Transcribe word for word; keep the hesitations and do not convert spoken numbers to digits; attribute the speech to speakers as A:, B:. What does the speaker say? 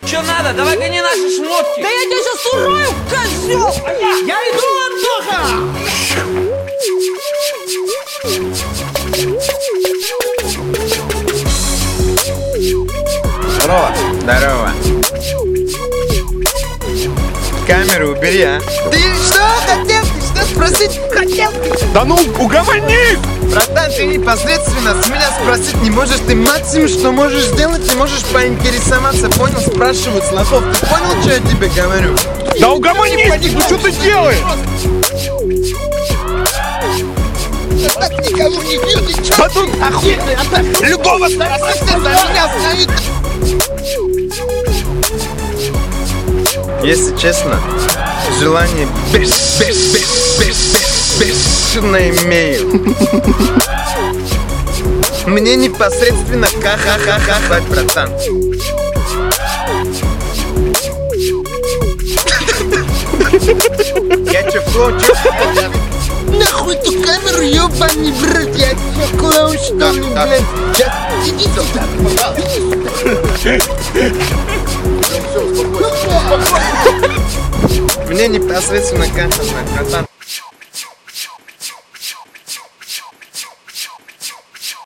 A: Че надо? Давай гони наши шмотки.
B: Да я тебя сейчас урою, козел!
C: Я иду, Антоха!
D: Здорово. Здорово. Камеру убери, а.
C: Ты что хотел? Ты что спросить хотел?
D: Да ну, угомонись! Братан, ты непосредственно с меня спросить не можешь. Ты максимум, что можешь сделать, ты можешь поинтересоваться. Понял? Спрашивают слов. Ты понял, что я тебе говорю?
E: Да угомонись! Ну что ты делаешь?
C: Я так никого не бью, ты чё?
E: Да тут охуенно! Любого старости за меня стоит!
D: Если честно, желание беш, беш, беш, беш, беш, бешено имею. Мне непосредственно ха-ха-ха-ха, братан. Я чё, флоу, чё?
C: Нахуй эту камеру, ёбаный брат, я тебя клоун, что ли, блядь? Сейчас, иди сюда, иди сюда.
D: Мне непосредственно ха-ха-ха, братан.